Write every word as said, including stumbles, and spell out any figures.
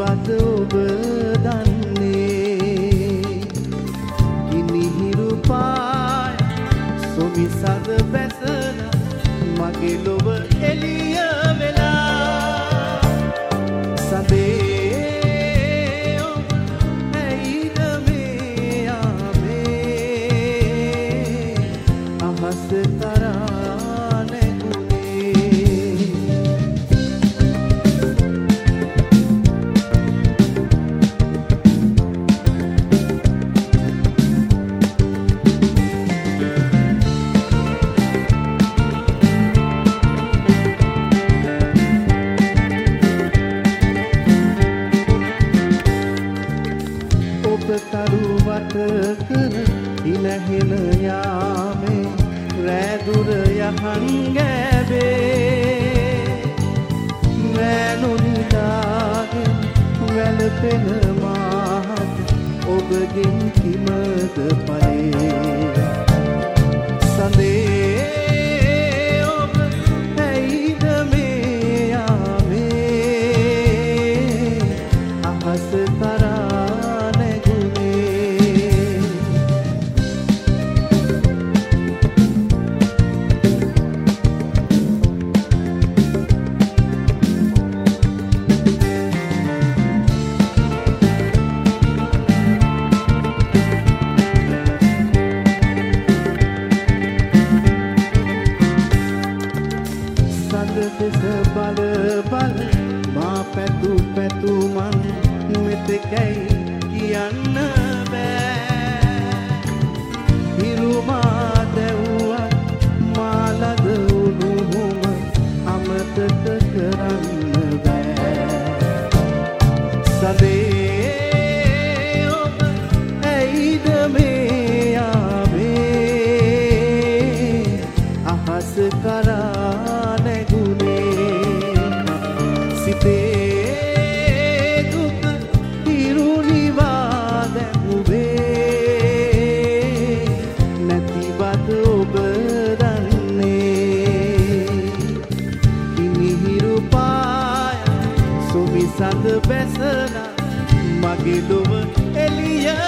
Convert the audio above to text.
නැතිවද ඔබ දන්නේ කිනිහිරු පාය සොමිසද බැසන මගේ ලොව එළිය වෙලා සඳේ ඔබ ඇයිද මේ ආවේ අහස තරා තරුවට කර ඉලහෙන යාමේ රැදුර යහන් ගැබේ මෑනුනිදාගෙන් වැළපෙන මාහත් ඔබගෙන් කිමද පලේ සඳේ ඔබ ඇයිද මේ යාවේ අහස තරා දෙස බල බල මා පැතු පැතු මන් මෙතෙකයි කියන්න බෑ හිරුමා දැව්වත් මාලද උණුහුම අමතක කරන්න බෑ සදේ ඔබ ඇයිද මේ ආවේ අහස කරා සිතේ දුක ඉරුණිවා දැමුවේ නැතිවද ඔබ දන්නේ කිනිහිරු පාය සොමිසඳ බැසන මගේ ලොව එළිය